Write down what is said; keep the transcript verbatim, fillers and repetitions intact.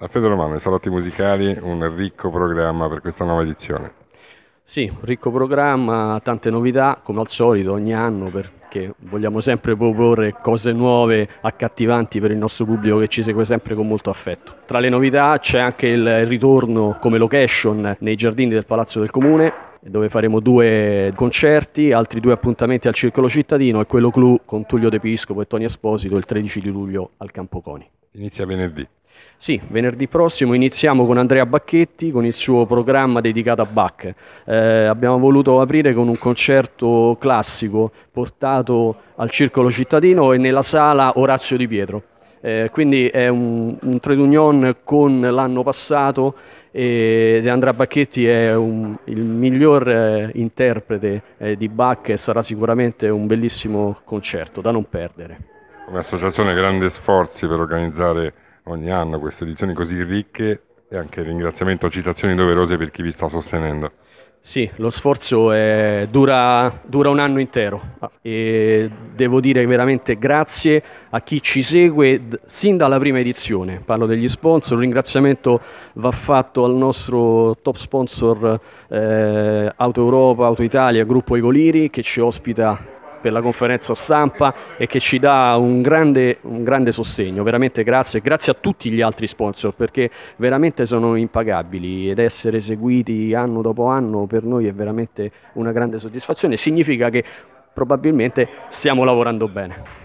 Alfredo Romano, i Salotti Musicali, un ricco programma per questa nuova edizione. Sì, un ricco programma, tante novità, come al solito ogni anno, perché vogliamo sempre proporre cose nuove, accattivanti per il nostro pubblico che ci segue sempre con molto affetto. Tra le novità c'è anche il ritorno come location nei giardini del Palazzo del Comune, dove faremo due concerti, altri due appuntamenti al Circolo Cittadino e quello clou con Tullio De Piscopo e Tony Esposito il tredici di luglio al Campo Coni. Inizia venerdì. Sì, venerdì prossimo iniziamo con Andrea Bacchetti con il suo programma dedicato a Bach. Eh, abbiamo voluto aprire con un concerto classico portato al Circolo Cittadino e nella sala Orazio Di Pietro. Eh, quindi è un, un trade union con l'anno passato e Andrea Bacchetti è un, il miglior eh, interprete eh, di Bach e sarà sicuramente un bellissimo concerto da non perdere. Come associazione grandi sforzi per organizzare ogni anno queste edizioni così ricche e anche ringraziamento, citazioni doverose per chi vi sta sostenendo. Sì, lo sforzo è- dura, dura un anno intero e devo dire veramente grazie a chi ci segue d- sin dalla prima edizione. Parlo degli sponsor, un ringraziamento va fatto al nostro top sponsor eh, Auto Europa, Auto Italia, Gruppo Ecoliri che ci ospita per la conferenza stampa e che ci dà un grande, un grande sostegno, veramente grazie, grazie a tutti gli altri sponsor perché veramente sono impagabili ed essere seguiti anno dopo anno per noi è veramente una grande soddisfazione, significa che probabilmente stiamo lavorando bene.